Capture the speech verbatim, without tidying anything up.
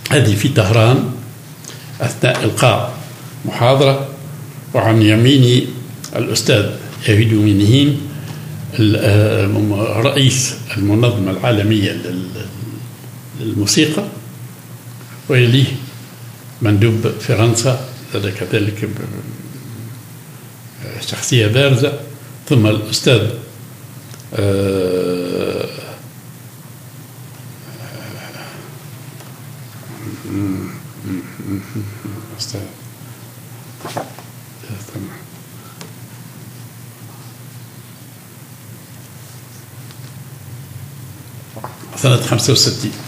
هذه في طهران أثناء إلقاء محاضرة، وعن يميني الأستاذ يهيد مينهين رئيس المنظمة العالمية للموسيقى، ويليه مندوب فرنسا هذا كذلك شخصية بارزة، ثم الأستاذ أستاذ سنة خمسة وستين